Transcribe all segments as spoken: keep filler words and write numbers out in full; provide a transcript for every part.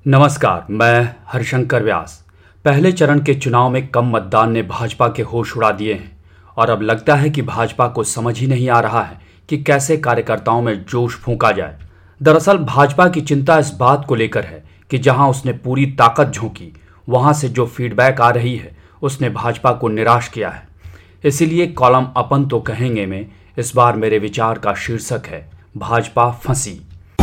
नमस्कार, मैं हरिशंकर व्यास। पहले चरण के चुनाव में कम मतदान ने भाजपा के होश उड़ा दिए हैं और अब लगता है कि भाजपा को समझ ही नहीं आ रहा है कि कैसे कार्यकर्ताओं में जोश फूंका जाए। दरअसल भाजपा की चिंता इस बात को लेकर है कि जहां उसने पूरी ताकत झोंकी, वहां से जो फीडबैक आ रही है उसने भाजपा को निराश किया है। इसीलिए कॉलम अपन तो कहेंगे में इस बार मेरे विचार का शीर्षक है भाजपा फंसी।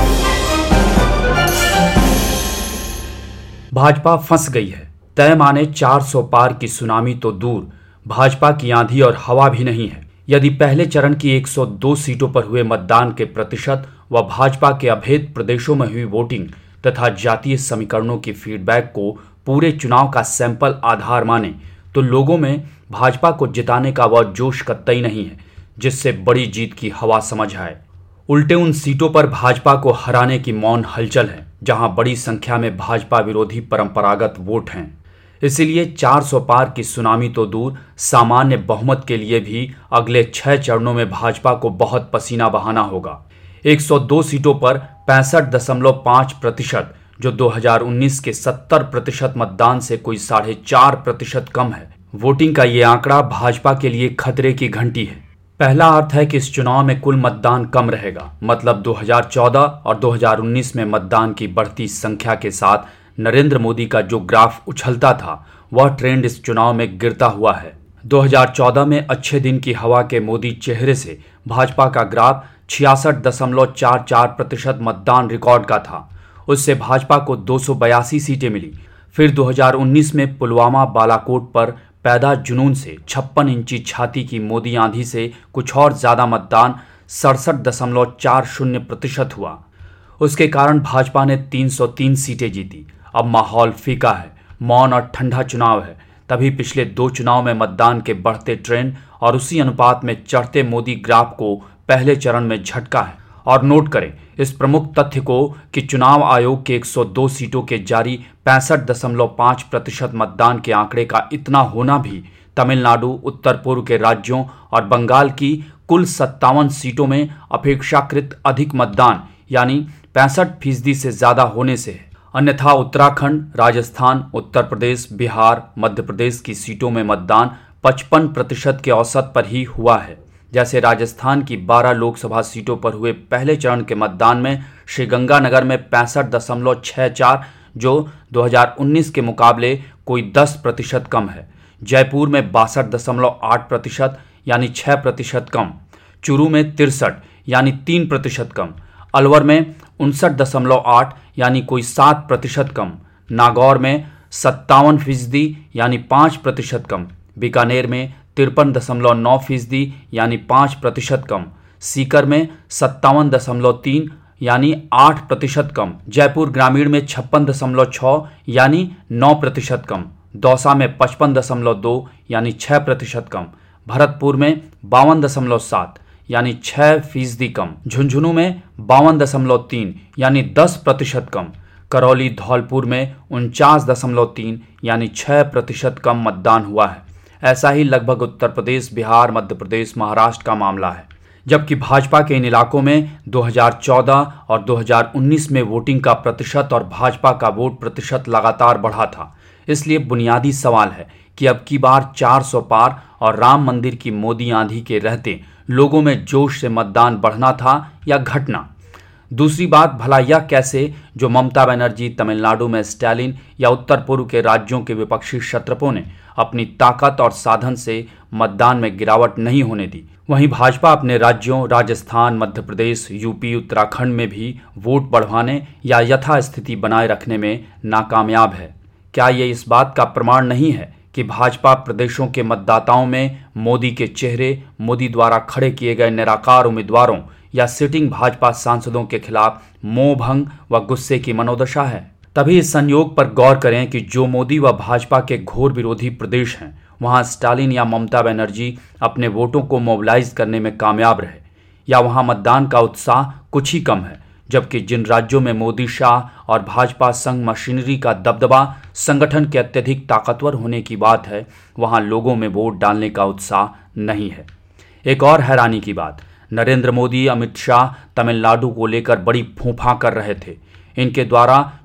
भाजपा फंस गई है। तय माने चार सौ पार की सुनामी तो दूर, भाजपा की आंधी और हवा भी नहीं है। यदि पहले चरण की एक सौ दो सीटों पर हुए मतदान के प्रतिशत व भाजपा के अभेद प्रदेशों में हुई वोटिंग तथा जातीय समीकरणों की फीडबैक को पूरे चुनाव का सैंपल आधार माने तो लोगों में भाजपा को जिताने का वह जोश कतई नहीं है जिससे बड़ी जीत की हवा समझ आए। उल्टे उन सीटों पर भाजपा को हराने की मौन हलचल है जहां बड़ी संख्या में भाजपा विरोधी परंपरागत वोट हैं। इसीलिए चार सौ पार की सुनामी तो दूर, सामान्य बहुमत के लिए भी अगले छह चरणों में भाजपा को बहुत पसीना बहाना होगा। एक सौ दो सीटों पर पैंसठ दशमलव पाँच प्रतिशत, जो दो हज़ार उन्नीस के सत्तर प्रतिशत मतदान से कोई साढ़े चार प्रतिशत कम है। वोटिंग का ये आंकड़ा भाजपा के लिए खतरे की घंटी है। पहला अर्थ है कि इस चुनाव में कुल मतदान कम रहेगा, मतलब दो हज़ार चौदह और दो हज़ार उन्नीस में मतदान की बढ़ती संख्या के साथ नरेंद्र मोदी का जो ग्राफ उछलता था वह ट्रेंड इस चुनाव में गिरता हुआ है। दो हज़ार चौदह में अच्छे दिन की हवा के मोदी चेहरे से भाजपा का ग्राफ छियासठ दशमलव चार चार प्रतिशत मतदान रिकॉर्ड का था। उससे भाजपा को दो सौ बयासी सीटें मिली। फिर दो हज़ार उन्नीस में पुलवामा बालाकोट पर पैदा जुनून से छप्पन इंची छाती की मोदी आंधी से कुछ और ज्यादा मतदान सड़सठ दशमलव चार शून्य प्रतिशत हुआ। उसके कारण भाजपा ने तीन सौ तीन सीटें जीती। अब माहौल फीका है, मौन और ठंडा चुनाव है। तभी पिछले दो चुनाव में मतदान के बढ़ते ट्रेंड और उसी अनुपात में चढ़ते मोदी ग्राफ को पहले चरण में झटका है। और नोट करें इस प्रमुख तथ्य को कि चुनाव आयोग के एक सौ दो सीटों के जारी पैंसठ दशमलव पाँच प्रतिशत मतदान के आंकड़े का इतना होना भी तमिलनाडु, उत्तर पूर्व के राज्यों और बंगाल की कुल सत्तावन सीटों में अपेक्षाकृत अधिक मतदान यानी पैंसठ फीसदी से ज्यादा होने से है। अन्यथा उत्तराखंड, राजस्थान, उत्तर प्रदेश, बिहार, मध्य प्रदेश की सीटों में मतदान पचपन प्रतिशत के औसत पर ही हुआ है। जैसे राजस्थान की बारह लोकसभा सीटों पर हुए पहले चरण के मतदान में श्रीगंगानगर में पैंसठ दशमलव छह चार, जो दो हज़ार उन्नीस के मुकाबले कोई दस प्रतिशत कम है। जयपुर में बासठ दशमलव आठ प्रतिशत यानी छह प्रतिशत कम। चूरू में तिरसठ यानी तीन प्रतिशत कम। अलवर में उनसठ दशमलव आठ यानी कोई सात प्रतिशत कम। नागौर में सत्तावन फीसदी यानी पाँच प्रतिशत कम। बीकानेर में तिरपन दशमलव नौ फीसदी यानी पाँच प्रतिशत कम। सीकर में सत्तावन दशमलव तीन यानी आठ प्रतिशत कम। जयपुर ग्रामीण में छप्पन दशमलव छः यानी नौ प्रतिशत कम। दौसा में पचपन दशमलव दो यानी छः प्रतिशत कम। भरतपुर में बावन दशमलव सात यानी छः फीसदी कम। झुंझुनू में बावन दशमलव तीन यानी दस प्रतिशत कम। करौली धौलपुर में उनचास दशमलव तीन यानी छः प्रतिशत कम मतदान हुआ है। ऐसा ही लगभग उत्तर प्रदेश, बिहार, मध्य प्रदेश, महाराष्ट्र का मामला है। जबकि भाजपा के इन इलाकों में दो हज़ार चौदह और दो हज़ार उन्नीस में वोटिंग का प्रतिशत और भाजपा का वोट प्रतिशत लगातार बढ़ा था। इसलिए बुनियादी सवाल है कि अब की बार चार सौ पार और राम मंदिर की मोदी आंधी के रहते लोगों में जोश से मतदान बढ़ना था या घटना। दूसरी बात, भला यह कैसे जो ममता बनर्जी, तमिलनाडु में स्टालिन या उत्तर पूर्व के राज्यों के विपक्षी क्षत्रपों ने अपनी ताकत और साधन से मतदान में गिरावट नहीं होने दी, वहीं भाजपा अपने राज्यों राजस्थान, मध्य प्रदेश, यूपी, उत्तराखंड में भी वोट बढ़वाने या यथास्थिति बनाए रखने में नाकामयाब है। क्या ये इस बात का प्रमाण नहीं है कि भाजपा प्रदेशों के मतदाताओं में मोदी के चेहरे, मोदी द्वारा खड़े किए गए निराकार उम्मीदवारों या सिटिंग भाजपा सांसदों के खिलाफ मोह भंग व गुस्से की मनोदशा है? तभी इस संयोग पर गौर करें कि जो मोदी व भाजपा के घोर विरोधी प्रदेश हैं, वहां स्टालिन या ममता बनर्जी अपने वोटों को मोबिलाइज करने में कामयाब रहे, या वहां मतदान का उत्साह कुछ ही कम है। जबकि जिन राज्यों में मोदी, शाह और भाजपा संघ मशीनरी का दबदबा, संगठन के अत्यधिक ताकतवर होने की बात है, वहां लोगों में वोट डालने का उत्साह नहीं है। एक और हैरानी की बात, नरेंद्र मोदी, अमित शाह तमिलनाडु को लेकर बड़ी फूंफा कर रहे थे। इनके द्वारा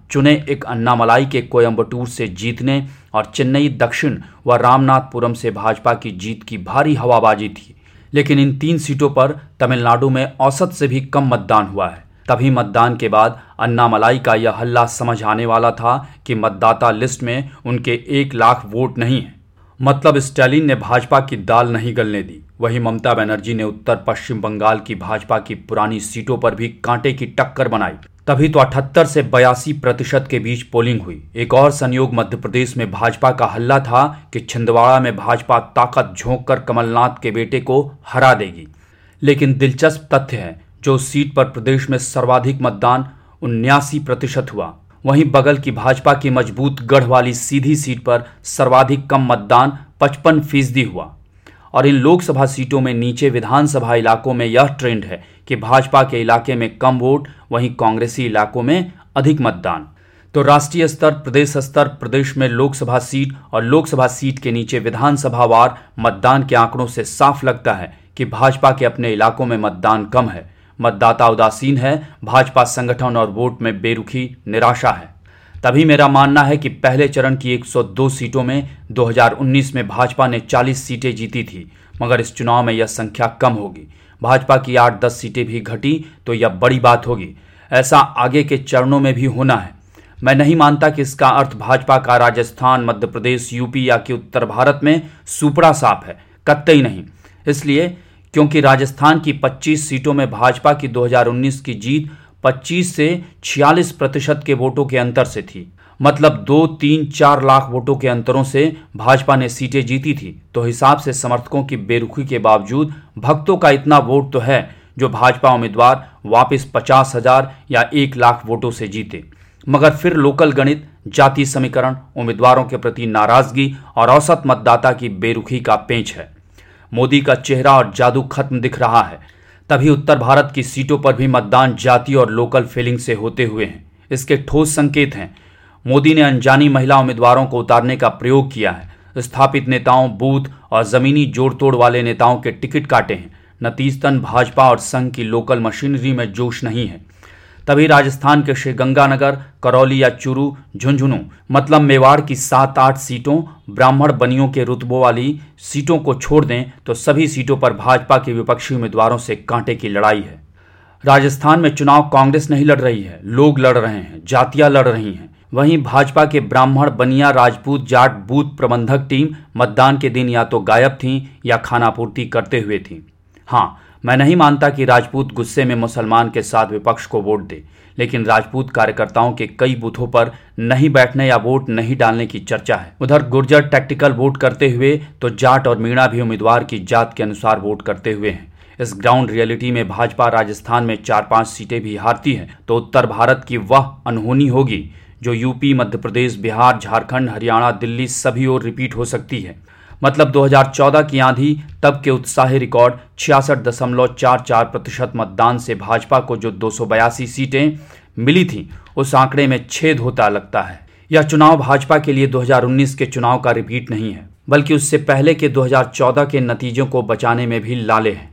चुने एक अन्नामलाई के कोयम्बटूर से जीतने और चेन्नई दक्षिण व रामनाथपुरम से भाजपा की जीत की भारी हवाबाजी थी। लेकिन इन तीन सीटों पर तमिलनाडु में औसत से भी कम मतदान हुआ है। तभी मतदान के बाद अन्नामलाई का यह हल्ला समझ आने वाला था कि मतदाता लिस्ट में उनके एक लाख वोट नहीं है। मतलब स्टालिन ने भाजपा की दाल नहीं गलने दी। वहीं ममता बनर्जी ने उत्तर पश्चिम बंगाल की भाजपा की पुरानी सीटों पर भी कांटे की टक्कर बनाई। तभी तो अठहत्तर से बयासी प्रतिशत के बीच पोलिंग हुई। एक और संयोग मध्य प्रदेश में भाजपा का हल्ला था कि छिंदवाड़ा में भाजपा ताकत झोंक कर कमलनाथ के बेटे को हरा देगी। लेकिन दिलचस्प तथ्य है, जो सीट पर प्रदेश में सर्वाधिक मतदान उन्यासी प्रतिशत हुआ, वहीं बगल की भाजपा की मजबूत गढ़ वाली सीधी सीट पर सर्वाधिक कम मतदान पचपन फीसदी हुआ। और इन लोकसभा सीटों में नीचे विधानसभा इलाकों में यह ट्रेंड है कि भाजपा के इलाके में कम वोट, वहीं कांग्रेसी इलाकों में अधिक मतदान। तो राष्ट्रीय स्तर, प्रदेश स्तर, प्रदेश में लोकसभा सीट और लोकसभा सीट के नीचे विधानसभावार मतदान के आंकड़ों से साफ लगता है कि भाजपा के अपने इलाकों में मतदान कम है, मतदाता उदासीन है, भाजपा संगठन और वोट में बेरुखी, निराशा है। तभी मेरा मानना है कि पहले चरण की एक सौ दो सीटों में दो हज़ार उन्नीस में भाजपा ने चालीस सीटें जीती थी, मगर इस चुनाव में यह संख्या कम होगी। भाजपा की आठ दस सीटें भी घटी तो यह बड़ी बात होगी। ऐसा आगे के चरणों में भी होना है। मैं नहीं मानता कि इसका अर्थ भाजपा का राजस्थान, मध्य प्रदेश, यूपी या कि उत्तर भारत में सुपड़ा साफ है, कतई नहीं। इसलिए क्योंकि राजस्थान की पच्चीस सीटों में भाजपा की दो हज़ार उन्नीस की जीत पच्चीस से छियालीस प्रतिशत के वोटों के अंतर से थी। मतलब दो तीन चार लाख वोटों के अंतरों से भाजपा ने सीटें जीती थी। तो हिसाब से समर्थकों की बेरुखी के बावजूद भक्तों का इतना वोट तो है जो भाजपा उम्मीदवार वापस पचास हजार या एक लाख वोटों से जीते। मगर फिर लोकल गणित, जाति समीकरण, उम्मीदवारों के प्रति नाराजगी और औसत मतदाता की बेरुखी का पेंच है। मोदी का चेहरा और जादू खत्म दिख रहा है। तभी उत्तर भारत की सीटों पर भी मतदान जाति और लोकल फीलिंग से होते हुए हैं। इसके ठोस संकेत हैं। मोदी ने अनजानी महिला उम्मीदवारों को उतारने का प्रयोग किया है। स्थापित नेताओं, बूथ और जमीनी जोड़ तोड़ वाले नेताओं के टिकट काटे हैं। नतीजतन भाजपा और संघ की लोकल मशीनरी में जोश नहीं है। तभी राजस्थान के श्रीगंगानगर, करौली या चूरू, झुंझुनू मतलब मेवाड़ की सात आठ सीटों, ब्राह्मण बनियों के रुतबों वाली सीटों को छोड़ दें तो सभी सीटों पर भाजपा के विपक्षी उम्मीदवारों से कांटे की लड़ाई है। राजस्थान में चुनाव कांग्रेस नहीं लड़ रही है, लोग लड़ रहे हैं, जातियां लड़ रही हैं। वहीं भाजपा के ब्राह्मण, बनिया, राजपूत, जाट बूथ प्रबंधक टीम मतदान के दिन या तो गायब थीं या खानापूर्ति करते हुए थीं। हाँ, मैं नहीं मानता कि राजपूत गुस्से में मुसलमान के साथ विपक्ष को वोट दे, लेकिन राजपूत कार्यकर्ताओं के कई बूथों पर नहीं बैठने या वोट नहीं डालने की चर्चा है। उधर गुर्जर टैक्टिकल वोट करते हुए तो जाट और मीणा भी उम्मीदवार की जात के अनुसार वोट करते हुए हैं। इस ग्राउंड रियलिटी में भाजपा राजस्थान में चार पांच सीटें भी हारती है तो उत्तर भारत की वह अनहोनी होगी जो यूपी, मध्य प्रदेश, बिहार, झारखंड, हरियाणा, दिल्ली सभी ओर रिपीट हो सकती है। मतलब दो हज़ार चौदह की आंधी तब के उत्साही रिकॉर्ड छियासठ दशमलव चार चार प्रतिशत मतदान से भाजपा को जो दो सौ बयासी सीटें मिली थीं, उस आंकड़े में छेद होता लगता है। यह चुनाव भाजपा के लिए दो हज़ार उन्नीस के चुनाव का रिपीट नहीं है, बल्कि उससे पहले के दो हज़ार चौदह के नतीजों को बचाने में भी लाले हैं।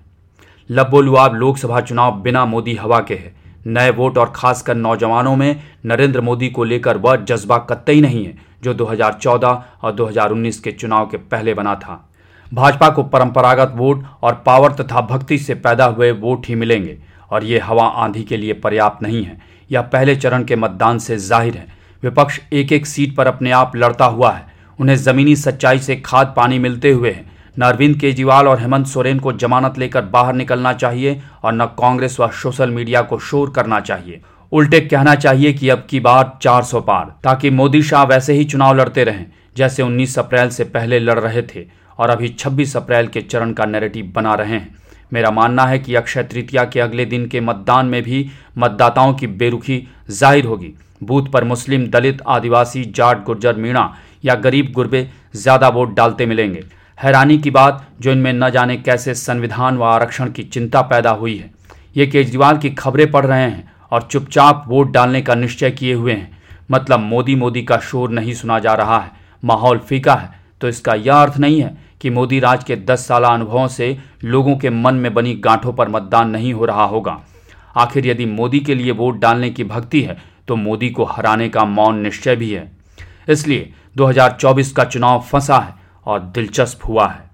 लबोलुआब लोकसभा चुनाव बिना मोदी हवा के है। नए वोट और खासकर नौजवानों में नरेंद्र मोदी को लेकर वह जज्बा कतई नहीं है जो दो हज़ार चौदह और दो हज़ार उन्नीस के चुनाव के पहले बना था। भाजपा को परंपरागत वोट और पावर तथा भक्ति से पैदा हुए वोट ही मिलेंगे और ये हवा आंधी के लिए पर्याप्त नहीं है। यह पहले चरण के मतदान से जाहिर है। विपक्ष एक एक सीट पर अपने आप लड़ता हुआ है। उन्हें जमीनी सच्चाई से खाद पानी मिलते हुए है। न अरविंद केजरीवाल और हेमंत सोरेन को जमानत लेकर बाहर निकलना चाहिए और न कांग्रेस व सोशल मीडिया को शोर करना चाहिए। उल्टे कहना चाहिए कि अब की बार चार सौ पार, ताकि मोदी शाह वैसे ही चुनाव लड़ते रहें जैसे उन्नीस अप्रैल से पहले लड़ रहे थे और अभी छब्बीस अप्रैल के चरण का नैरेटिव बना रहे हैं। मेरा मानना है कि अक्षय तृतीया के अगले दिन के मतदान में भी मतदाताओं की बेरुखी जाहिर होगी। बूथ पर मुस्लिम, दलित, आदिवासी, जाट, गुर्जर, मीणा या गरीब गुरबे ज्यादा वोट डालते मिलेंगे। हैरानी की बात जो इनमें न जाने कैसे संविधान व आरक्षण की चिंता पैदा हुई है। ये केजरीवाल की खबरें पढ़ रहे हैं और चुपचाप वोट डालने का निश्चय किए हुए हैं। मतलब मोदी मोदी का शोर नहीं सुना जा रहा है, माहौल फीका है। तो इसका यह अर्थ नहीं है कि मोदी राज के दस साल अनुभवों से लोगों के मन में बनी गांठों पर मतदान नहीं हो रहा होगा। आखिर यदि मोदी के लिए वोट डालने की भक्ति है तो मोदी को हराने का मौन निश्चय भी है। इसलिए दो हज़ार चौबीस का चुनाव फंसा है और दिलचस्प हुआ है।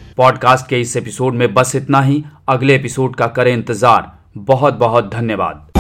पॉडकास्ट के इस एपिसोड में बस इतना ही। अगले एपिसोड का करें इंतजार। बहुत बहुत धन्यवाद।